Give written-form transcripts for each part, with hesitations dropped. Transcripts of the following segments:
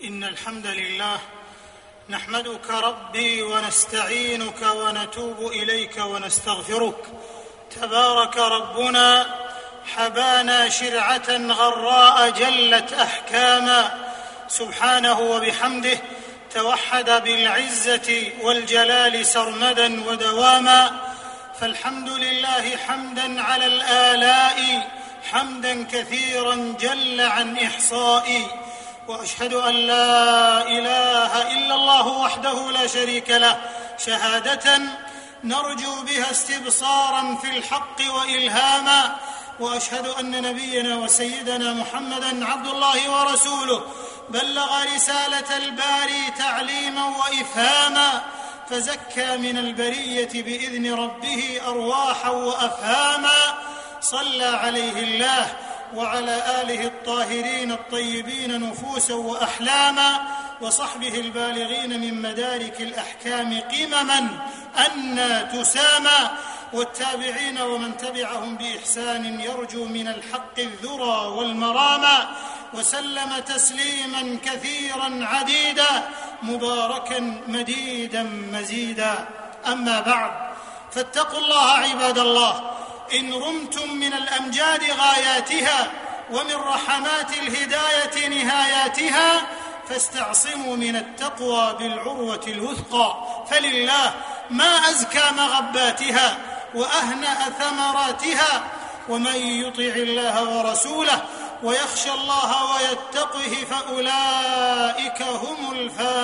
إن الحمد لله نحمدك ربي ونستعينك ونتوب إليك ونستغفرك. تبارك ربنا حبانا شرعة غراء جلت أحكاما، سبحانه وبحمده توحد بالعزة والجلال سرمدا ودواما. فالحمد لله حمدا على الآلاء، حمدا كثيرا جل عن إحصائي، وأشهد أن لا إله إلا الله وحده لا شريك له شهادة نرجو بها استبصارا في الحق وإلهاما. وأشهد أن نبينا وسيدنا محمدا عبد الله ورسوله، بلغ رسالة الباري تعليما وإفهاما، فزكى من البرية بإذن ربه أرواحا وأفهاما. صلى عليه الله وعلى آله الطاهرين الطيبين نفوسا وأحلاما، وصحبه البالغين من مدارك الأحكام قمما أنى تسامى، والتابعين ومن تبعهم بإحسان يرجو من الحق الذرى والمرامى، وسلم تسليما كثيرا عديدا مباركا مديدا مزيدا. أما بعد، فاتقوا الله عباد الله، إن رمتم من الأمجاد غاياتها ومن رحمات الهداية نهاياتها، فاستعصموا من التقوى بالعروة الوثقى، فلله ما أزكى مغباتها وأهنأ ثمراتها. ومن يطع الله ورسوله ويخشى الله ويتقه فأولئك هم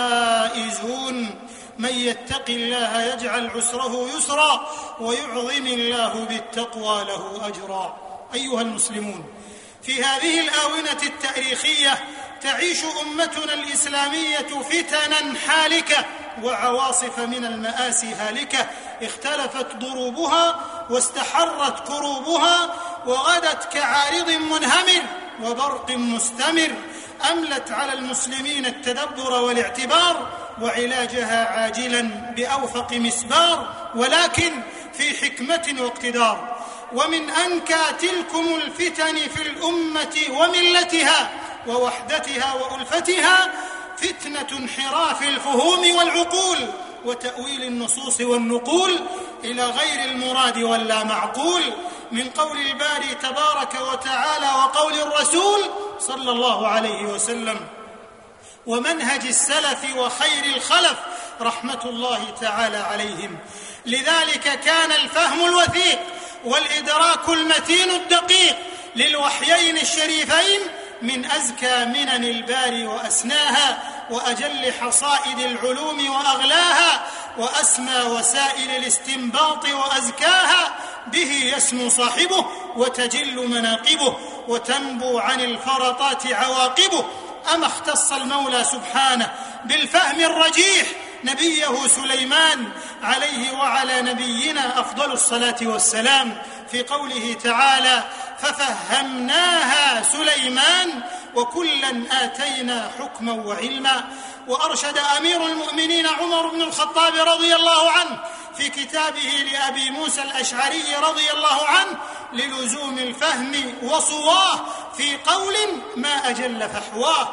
الفائزون. من يتق الله يجعل عسره يسرا ويعظم الله بالتقوى له أجرا. أيها المسلمون، في هذه الآونة التاريخية تعيش أمتنا الإسلامية فتنا حالكة وعواصف من المآسي هالكة، اختلفت ضروبها واستحرت كروبها، وغدت كعارض منهمر وبرق مستمر، أملت على المسلمين التدبر والاعتبار وعلاجها عاجلا بأوفق مسبار، ولكن في حكمة واقتدار. ومن أنكى تلكم الفتن في الأمة وملتها ووحدتها وألفتها فتنة انحراف الفهوم والعقول وتأويل النصوص والنقول إلى غير المراد واللا معقول، من قول الباري تبارك وتعالى وقول الرسول صلى الله عليه وسلم، ومنهج السلف وخير الخلف رحمة الله تعالى عليهم. لذلك كان الفهم الوثيق والإدراك المتين الدقيق للوحيين الشريفين من أزكى منن الباري وأسناها، وأجل حصائد العلوم وأغلاها، وأسمى وسائل الاستنباط وأزكاها. به يسمو صاحبه وتجل مناقبه وتنبو عن الفرطات عواقبه. أما اختص المولى سبحانه بالفهم الرجيح نبيه سليمان عليه وعلى نبينا أفضل الصلاة والسلام في قوله تعالى: ففهمناها سليمان وكلا آتينا حكما وعلما. وأرشد أمير المؤمنين عمر بن الخطاب رضي الله عنه في كتابه لأبي موسى الأشعري رضي الله عنه للزوم الفهم وصواه في قول ما أجل فحواه: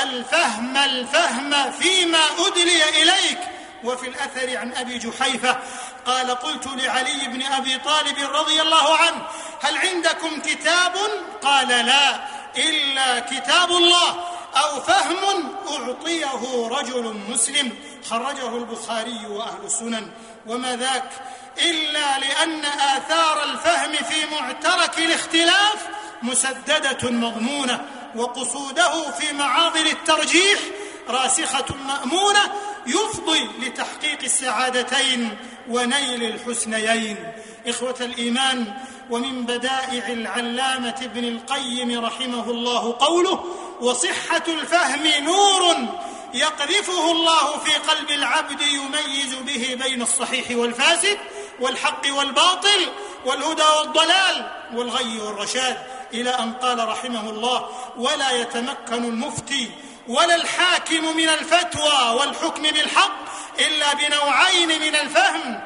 الفهم فيما أدلي إليك. وفي الأثر عن أبي جحيفة قال: قلت لعلي بن أبي طالب رضي الله عنه: هل عندكم كتاب؟ قال: لا، إلا كتاب الله، أو فهم أعطيه رجل مسلم. خرجه البخاري وأهل السنن. وما ذاك إلا لأن آثار الفهم في معترك الاختلاف مسددة مضمونة، وقصوده في معاضل الترجيح راسخة مأمونة، يفضي لتحقيق السعادتين ونيل الحسنيين. إخوة الإيمان، ومن بدائع العلامة ابن القيم رحمه الله قوله: وصحة الفهم نور يقذفه الله في قلب العبد يميز به بين الصحيح والفاسد والحق والباطل والهدى والضلال والغي والرشاد، إلى أن قال رحمه الله: ولا يتمكن المفتي ولا الحاكم من الفتوى والحكم بالحق إلا بنوعين من الفهم: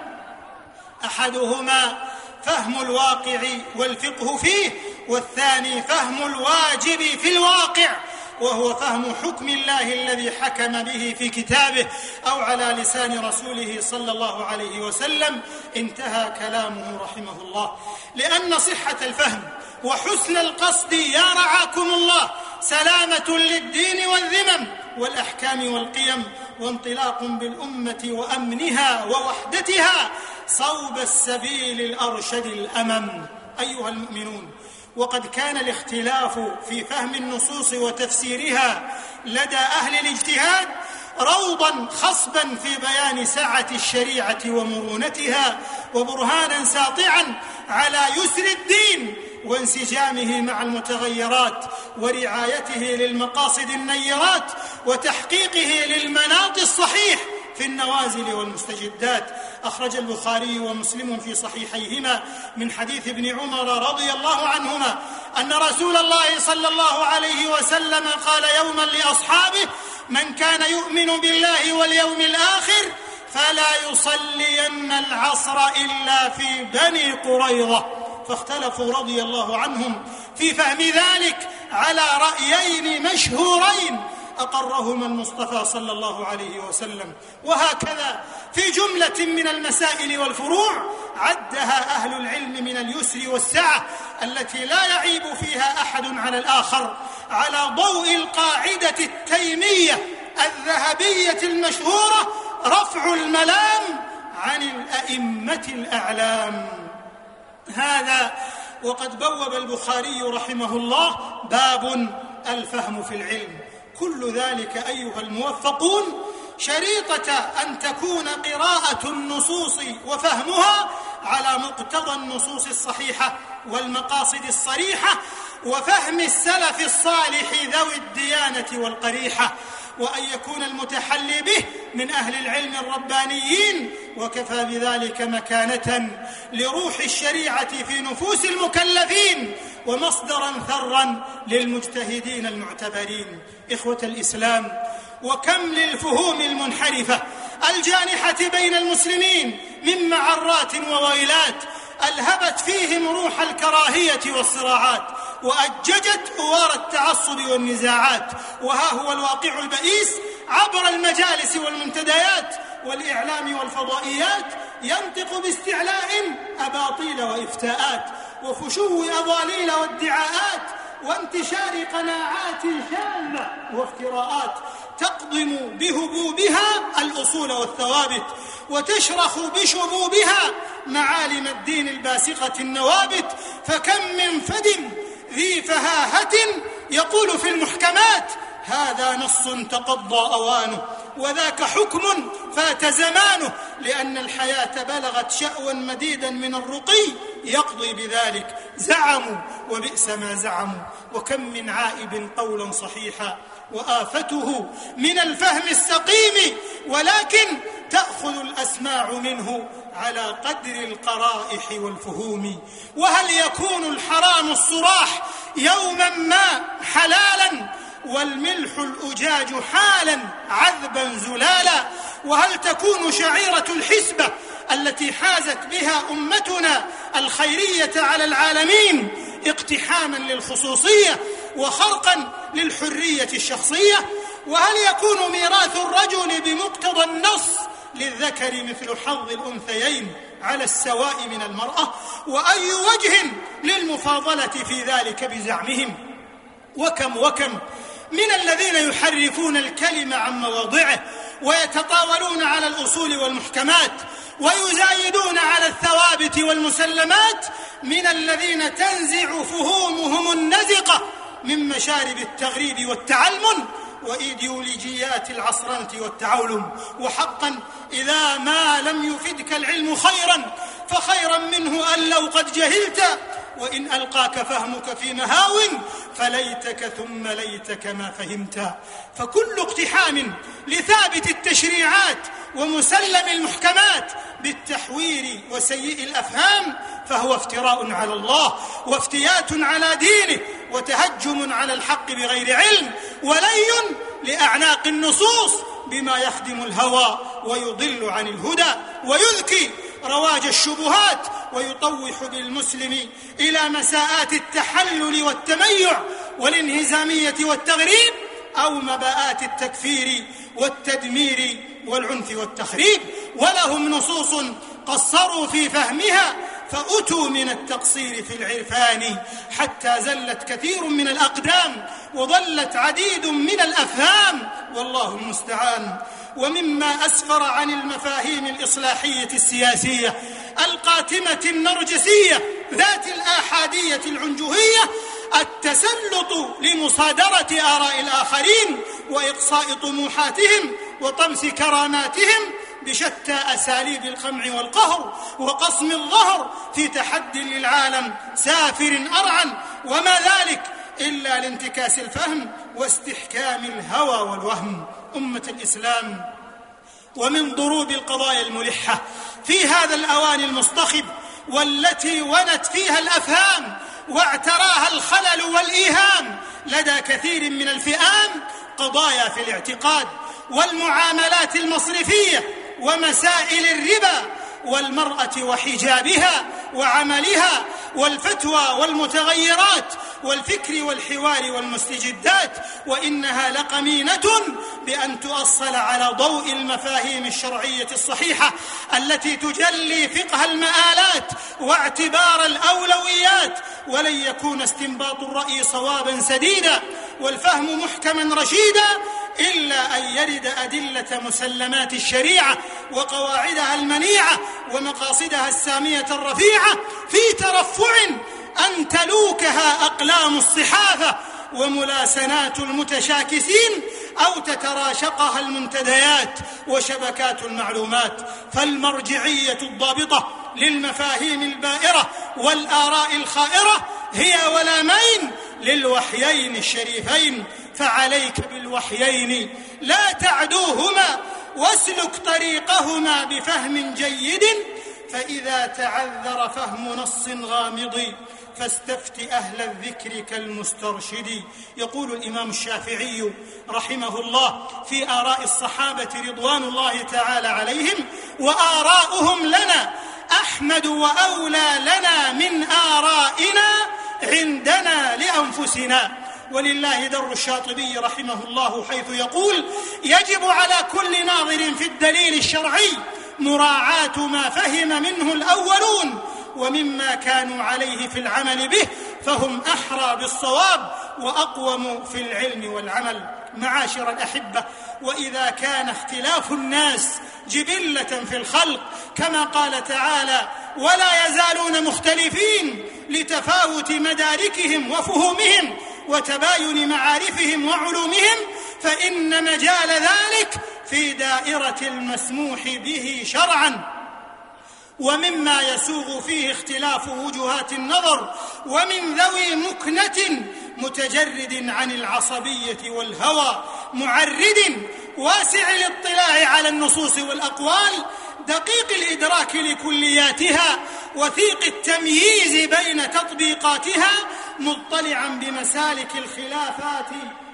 أحدهما فهم الواقع والفقه فيه، والثاني فهم الواجب في الواقع وهو فهم حكم الله الذي حكم به في كتابه أو على لسان رسوله صلى الله عليه وسلم. انتهى كلامه رحمه الله. لأن صحة الفهم وحسن القصد يا رعاكم الله سلامة للدين والذمم والأحكام والقيم، وانطلاق بالأمة وأمنها ووحدتها صوب السبيل الأرشد الأمم. أيها المؤمنون، وقد كان الاختلاف في فهم النصوص وتفسيرها لدى أهل الاجتهاد روضا خصبا في بيان سعة الشريعة ومرونتها، وبرهانا ساطعا على يسر الدين وانسجامه مع المتغيرات ورعايته للمقاصد النيرات وتحقيقه للمناط الصحيح في النوازل والمستجدات. أخرج البخاري ومسلم في صحيحيهما من حديث ابن عمر رضي الله عنهما أن رسول الله صلى الله عليه وسلم قال يوما لأصحابه: من كان يؤمن بالله واليوم الآخر فلا يصلين العصر إلا في بني قريظة. فاختلفوا رضي الله عنهم في فهم ذلك على رأيين مشهورين أقرهما المصطفى صلى الله عليه وسلم. وهكذا في جملة من المسائل والفروع عدها أهل العلم من اليسر والسعة التي لا يعيب فيها أحد على الآخر، على ضوء القاعدة التيمية الذهبية المشهورة: رفع الملام عن الأئمة الأعلام. هذا وقد بوب البخاري رحمه الله باب الفهم في العلم. كل ذلك أيها الموفقون شريطة أن تكون قراءة النصوص وفهمها على مقتضى النصوص الصحيحة والمقاصد الصريحة وفهم السلف الصالح ذوي الديانة والقريحة، وأن يكون المتحلي به من أهل العلم الربانيين، وكفى بذلك مكانة لروح الشريعة في نفوس المكلفين ومصدرا ثرا للمجتهدين المعتبرين. إخوة الإسلام، وكم للفهوم المنحرفة الجانحة بين المسلمين من معرات وويلات ألهبت فيهم روح الكراهية والصراعات وأججت أوار التعصب والنزاعات. وها هو الواقع البئيس عبر المجالس والمنتديات والإعلام والفضائيات ينطق باستعلاء أباطيل وإفتاءات وفشو أضاليل وادعاءات وانتشار قناعات شاذة وافتراءات تقضم بهبوبها الأصول والثوابت وتشرخ بشبوبها معالم الدين الباسقة النوابت. فكم من فد ذي فهاهة يقول في المحكمات: هذا نص تقضى أوانه، وذاك حكم فات زمانه، لأن الحياة بلغت شأوا مديدا من الرقي يقضي بذلك. زعموا وبئس ما زعموا. وكم من عائب قولا صحيحا وآفته من الفهم السقيم، ولكن تأخذ الأسماع منه على قدر القرائح والفهوم. وهل يكون الحرام الصراح يوما ما حلالا والملح الأجاج حالا عذبا زلالا؟ وهل تكون شعيرة الحسبة التي حازت بها أمتنا الخيرية على العالمين اقتحاما للخصوصية وخرقا للحرية الشخصية؟ وهل يكون ميراث الرجل بمقتضى النص للذكر مثل حظ الأنثيين على السواء من المرأة؟ وأي وجه للمفاضلة في ذلك بزعمهم؟ وكم من الذين يحرفون الكلمة عن مواضعه ويتطاولون على الأصول والمحكمات ويزايدون على الثوابت والمسلمات، من الذين تنزع فهومهم النزقة من مشارب التغريب والتعلم وإيديولوجيات العصرنة والتعولم. وحقا إذا ما لم يفدك العلم خيرا فخيرا منه أن لو قد جهلت، وإن ألقاك فهمك في مهاو فليتك ثم ليتك ما فهمت. فكل اقتحام لثابت التشريعات ومسلم المحكمات بالتحوير وسيء الأفهام فهو افتراء على الله وافتيات على دينه وتهجم على الحق بغير علم ولي لأعناق النصوص بما يخدم الهوى ويضل عن الهدى ويذكي رواج الشبهات ويطوح بالمسلم إلى مساءات التحلل والتميع والانهزامية والتغريب أو مباءات التكفير والتدمير والعنف والتخريب، ولهم نصوص قصروا في فهمها فأتوا من التقصير في العرفان حتى زلت كثير من الأقدام وضلت عديد من الأفهام، والله المستعان. ومما أسفر عن المفاهيم الإصلاحية السياسية القاتمة النرجسية ذات الآحادية العنجهية التسلط لمصادرة آراء الآخرين وإقصاء طموحاتهم وطمس كراماتهم بشتى أساليب القمع والقهر وقصم الظهر في تحدي للعالم سافر أرعن، وما ذلك إلا لانتكاس الفهم واستحكام الهوى والوهم. أمة الإسلام، ومن ضروب القضايا الملحة في هذا الأوان المصطخب والتي ونت فيها الأفهام واعتراها الخلل والإيهام لدى كثير من الفئام قضايا في الاعتقاد والمعاملات المصرفية ومسائل الربا والمرأة وحجابها وعملها والفتوى والمتغيرات والفكر والحوار والمستجدات، وإنها لقمينة بأن تؤصل على ضوء المفاهيم الشرعية الصحيحة التي تجلي فقه المآلات واعتبار الأولويات، ولن يكون استنباط الرأي صوابا سديدا والفهم محكما رشيدا إلا أن يرد أدلة مسلمات الشريعة وقواعدها المنيعة ومقاصدها السامية الرفيعة في ترفع أن تلوكها أقلام الصحافة وملاسنات المتشاكسين أو تتراشقها المنتديات وشبكات المعلومات. فالمرجعية الضابطة للمفاهيم البائرة والآراء الخائرة هي ولامين للوحيين الشريفين، فعليك بالوحيين لا تعدوهما واسلك طريقهما بفهم جيد، فإذا تعذر فهم نص غامض فاستفت أهل الذكر كالمسترشد. يقول الإمام الشافعي رحمه الله في آراء الصحابة رضوان الله تعالى عليهم: وآراؤهم لنا أحمد وأولى لنا من آرائنا عندنا لأنفسنا. ولله در الشاطبي رحمه الله حيث يقول: يجب على كل ناظر في الدليل الشرعي مراعاة ما فهم منه الأولون ومما كانوا عليه في العمل به، فهم أحرى بالصواب وأقوم في العلم والعمل. معاشر الأحبة، وإذا كان اختلاف الناس جبلة في الخلق كما قال تعالى: ولا يزالون مختلفين لتفاوت مداركهم وفهومهم وتباين معارفهم وعلومهم، فإن مجال ذلك في دائرة المسموح به شرعا. ومما يسوغ فيه اختلاف وجهات النظر ومن ذوي مكنة متجرد عن العصبية والهوى معرد واسع الاطلاع على النصوص والأقوال دقيق الإدراك لكلياتها وثيق التمييز بين تطبيقاتها مطلعا بمسالك الخلافات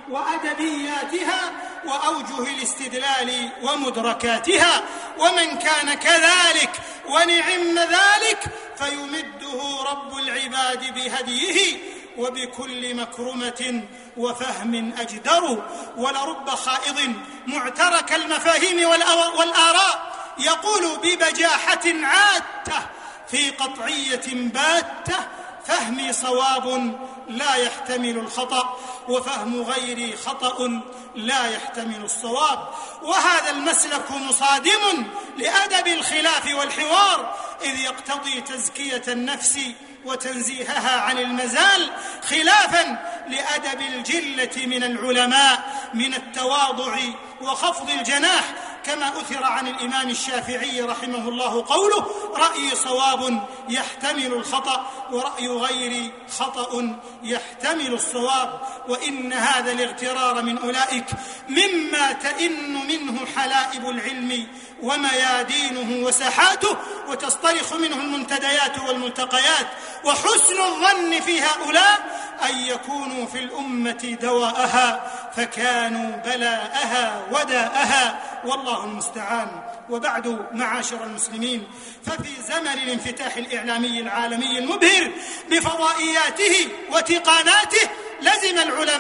وأدبياتها وأوجه الاستدلال ومدركاتها. ومن كان كذلك ونعم ذلك فيمده رب العباد بهديه وبكل مكرمة وفهم أجدر. ولرب خائض معترك المفاهيم والآراء يقول ببجاحة عاتة في قطعية باتة: فهمي صواب لا يحتمل الخطأ وفهم غيري خطأ لا يحتمل الصواب. وهذا المسلك مصادم لأدب الخلاف والحوار، إذ يقتضي تزكية النفس وتنزيهها عن المزال، خلافا لأدب الجلة من العلماء من التواضع وخفض الجناح، كما أثر عن الإمام الشافعي رحمه الله قوله: رأيي صواب يحتمل الخطأ ورأي غيري خطأ يحتمل الصواب. وإن هذا الاغترار من أولئك مما تئن منه حلائب العلم وميادينه وساحاته وتصطرخ منه المنتديات والملتقيات. وحسن الظن في هؤلاء أن يكونوا في الأمة دواءها فكانوا بلاءها وداءها، والله المستعان. وبعد، معاشر المسلمين، ففي زمن الانفتاح الإعلامي العالمي المبهر بفضائياته وتقاناته لزم العلماء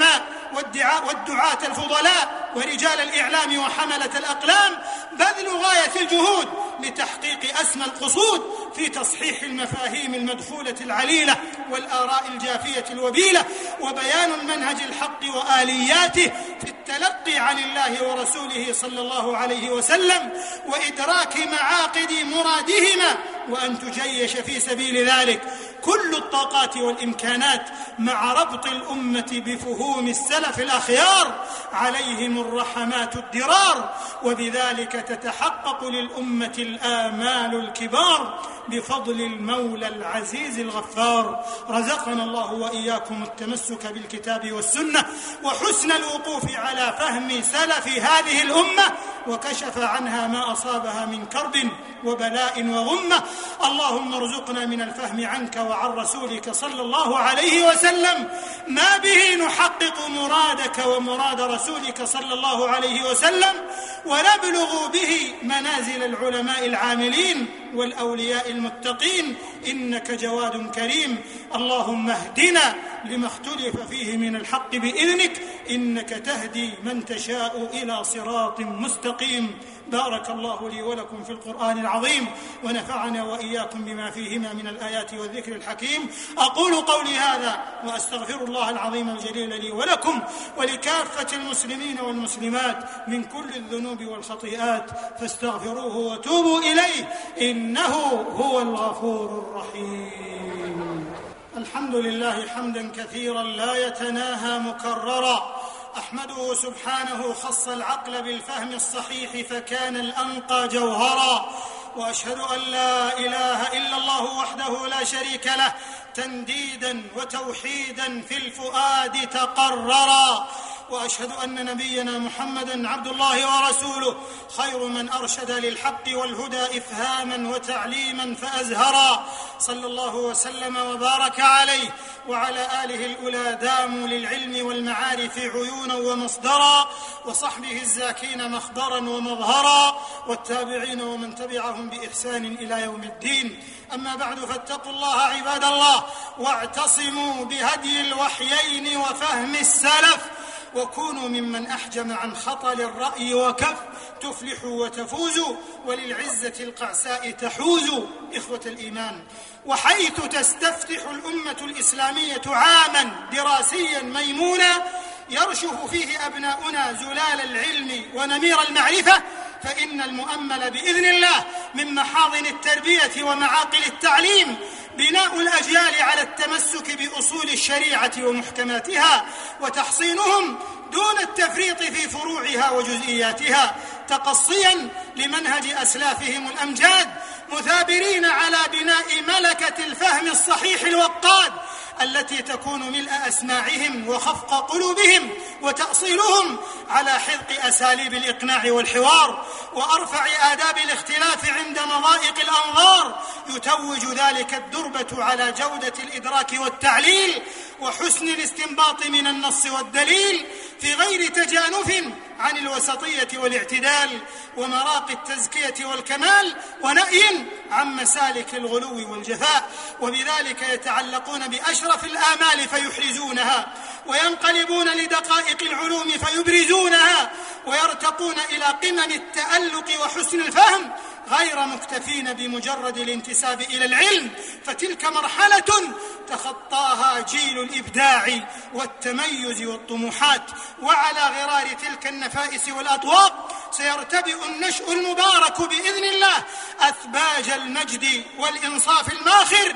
والدعاة الفضلاء ورجال الإعلام وحملة الأقلام بذلوا غاية الجهود لتحقيق أسمى القصود في تصحيح المفاهيم المدخولة العليلة والآراء الجافية الوبيلة، وبيان المنهج الحق وآلياته في التلقي عن الله ورسوله صلى الله عليه وسلم، وإدراك معاقد مرادهما، وأن تجيش في سبيل ذلك كل الطاقات والإمكانات مع ربط الأمة بفهوم السلف الأخيار عليهم الرحمات الدرار، وبذلك تتحقق للأمة الآمال الكبار بفضل المولى العزيز الغفار. رزقنا الله وإياكم التمسك بالكتاب والسنة وحسن الوقوف على فهم سلف هذه الأمة، وكشف عنها ما أصابها من كرب وبلاء وغمة. اللهم ارزقنا من الفهم عنك وعن رسولك صلى الله عليه وسلم ما به نحقق مرادك ومراد رسولك صلى الله عليه وسلم، ونبلغ به منازل العلماء العاملين والأولياء المتقين، إنك جواد كريم. اللهم اهدنا لما اختلف فيه من الحق بإذنك، إنك تهدي من تشاء إلى صراط مستقيم. بارك الله لي ولكم في القرآن العظيم، ونفعنا وإياكم بما فيهما من الآيات والذكر الحكيم. أقول قولي هذا وأستغفر الله العظيم الجليل لي ولكم ولكافة المسلمين والمسلمات من كل الذنوب والخطيئات، فاستغفروه وتوبوا إليه إنه هو الغفور الرحيم. الحمد لله حمدا كثيرا لا يتناهى مكررا، أحمده سبحانه خص العقل بالفهم الصحيح فكان الأنقى جوهرا، وأشهد أن لا إله إلا الله وحده لا شريك له تنديدا وتوحيدا في الفؤاد تقررا، وأشهد أن نبينا محمدا عبد الله ورسوله خير من أرشد للحق والهدى إفهاما وتعليما فأزهرا، صلى الله وسلم وبارك عليه وعلى آله الأولى داموا للعلم والمعارف عيونا ومصدرا، وصحبه الزاكين مخبرا ومظهرا، والتابعين ومن تبعهم بإحسان إلى يوم الدين. أما بعد، فاتقوا الله عباد الله، واعتصموا بهدي الوحيين وفهم السلف، وكونوا ممن أحجم عن خطل الرأي وكف، تفلحوا وتفوزوا وللعزة القعساء تحوزوا. إخوة الإيمان، وحيث تستفتح الأمة الإسلامية عاما دراسيا ميمونا يرشف فيه أبناؤنا زلال العلم ونمير المعرفة، فإن المؤمل بإذن الله من محاضن التربية ومعاقل التعليم بناء الأجيال على التمسك بأصول الشريعة ومحكماتها، وتحصينهم دون التفريط في فروعها وجزئياتها، تقصيا لمنهج أسلافهم الأمجاد، مثابرين على بناء ملكة الفهم الصحيح الوقاد التي تكون ملء أسماعهم وخفق قلوبهم، وتأصيلهم على حذق أساليب الإقناع والحوار وأرفع آداب الاختلاف عند مضائق الأنظار، يتوج ذلك الدربة على جودة الإدراك والتعليل وحسن الاستنباط من النص والدليل، في غير تجانف عن الوسطية والاعتدال ومراقي التزكية والكمال، ونأي عن مسالك الغلو والجفاء، وبذلك يتعلقون بأشرف الآمال فيحرزونها، وينقلبون لدقائق العلوم فيبرزونها، ويرتقون إلى قمم التألق وحسن الفهم، غير مكتفين بمجرد الانتساب إلى العلم، فتلك مرحلة تخطاها جيل الإبداع والتميز والطموحات، وعلى غرار تلك النفائس والأطواق سيرتبئ النشء المبارك بإذن الله أثباج المجد والإنصاف الماخر،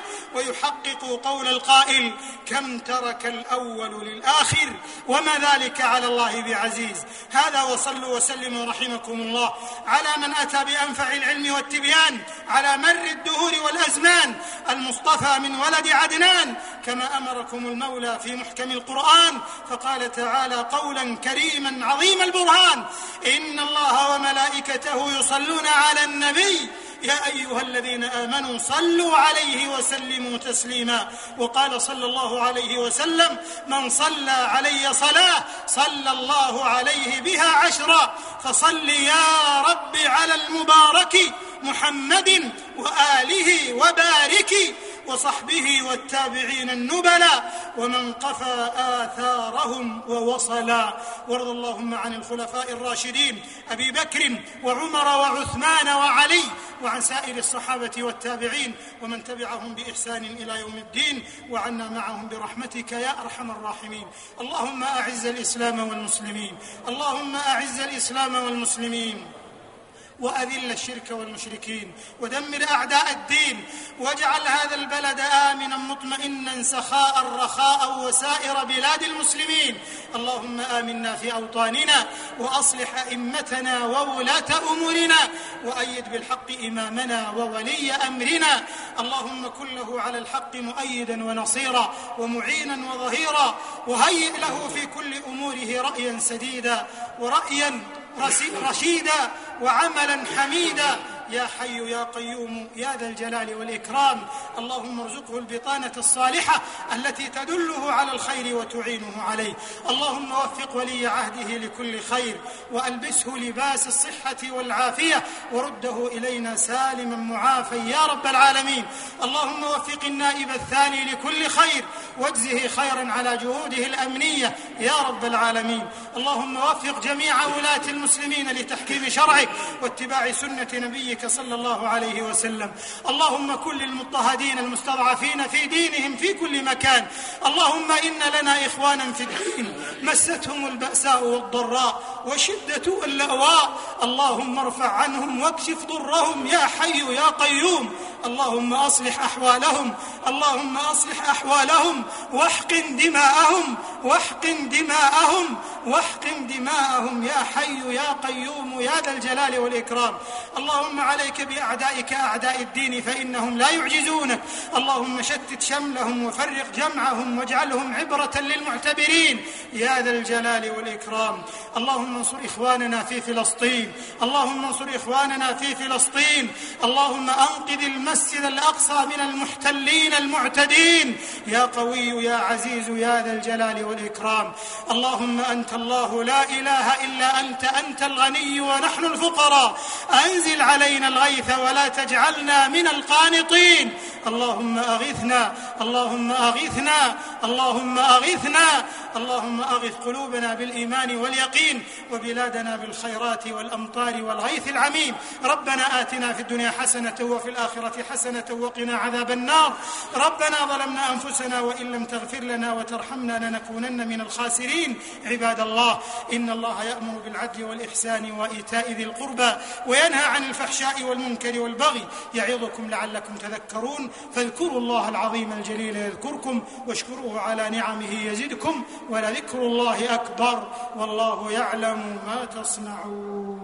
ويحقق قول القائل: كم ترك الأول للآخر، وما ذلك على الله بعزيز. هذا، وصلوا وسلموا رحمكم الله على من أتى بأنفع العلم والتبيان على مر الدهور والأزمان، المصطفى من ولد عدنان، كما أمركم المولى في محكم القرآن، فقال تعالى قولا كريما عظيم البرهان: إن الله وملائكته يصلون على النبي يا أيها الذين آمنوا صلوا عليه وسلموا تسليما. وقال صلى الله عليه وسلم: من صلى علي صلاة صلى الله عليه بها 10. فصل يا رب على المبارك محمد وآله وبارك وصحبه والتابعين النبلاء ومن قفى آثارهم ووصلا. وارض اللهم عن الخلفاء الراشدين أبي بكر وعمر وعثمان وعلي، وعن سائر الصحابة والتابعين ومن تبعهم بإحسان إلى يوم الدين، وعنا معهم برحمتك يا أرحم الراحمين. اللهم أعز الإسلام والمسلمين، اللهم أعز الإسلام والمسلمين، وأذل الشرك والمشركين، ودمر أعداء الدين، واجعل هذا البلد آمنا مطمئنا سخاء رخاء وسائر بلاد المسلمين. اللهم آمنا في أوطاننا، وأصلح أئمتنا وولاة أمورنا، وأيد بالحق إمامنا وولي أمرنا. اللهم كن له على الحق مؤيدا ونصيرا ومعينا وظهيرا، وهيئ له في كل أموره رأيا سديدا ورأيا رشيدا وعملا حميدا، يا حي يا قيوم يا ذا الجلال والإكرام. اللهم ارزقه البطانة الصالحة التي تدله على الخير وتعينه عليه. اللهم وفق ولي عهده لكل خير، وألبسه لباس الصحة والعافية، ورده إلينا سالما معافى يا رب العالمين. اللهم وفق النائب الثاني لكل خير، واجزه خيرا على جهوده الأمنية يا رب العالمين. اللهم وفق جميع ولاة المسلمين لتحكيم شرعك واتباع سنة نبيك صلى الله عليه وسلم. اللهم كن للمضطهدين المستضعفين في دينهم في كل مكان. اللهم إن لنا إخوانا في الدين مستهم البأساء والضراء وشدة اللأواء، اللهم ارفع عنهم واكشف ضرهم يا حي يا قيوم. اللهم أصلح أحوالهم، اللهم أصلح أحوالهم، واحقن دماءهم، واحقن دماءهم، واحقن دماءهم يا حي يا قيوم يا ذا الجلال والإكرام. اللهم عليك بأعدائك أعداء الدين فإنهم لا يعجزونك. اللهم شتت شملهم وفرق جمعهم واجعلهم عبرة للمعتبرين يا ذا الجلال والإكرام. اللهم انصر إخواننا في فلسطين، اللهم انصر إخواننا في فلسطين. اللهم أنقذ المسجد الأقصى من المحتلين المعتدين يا قوي يا عزيز يا ذا الجلال والإكرام. اللهم أنت الله لا إله إلا أنت، أنت الغني ونحن الفقراء، أنزل علينا الغيث ولا تجعلنا من القانطين. اللهم أغثنا، اللهم أغثنا، اللهم أغثنا، اللهم أغث قلوبنا بالإيمان واليقين، وبلادنا بالخيرات والأمطار والغيث العميم. ربنا آتنا في الدنيا حسنة وفي الآخرة حسنة وقنا عذاب النار. ربنا ظلمنا أنفسنا وإن لم تغفر لنا وترحمنا لنكونن من الخاسرين. عباد الله، إن الله يأمر بالعدل والإحسان وإيتاء ذي القربى، وينهى عن الفحشاء والمنكر والبغي، يعظكم لعلكم تذكرون. فاذكروا الله العظيم الجليل يذكركم، واشكروه على نعمه يزدكم، ولذكر الله أكبر، والله يعلم ما تصنعون.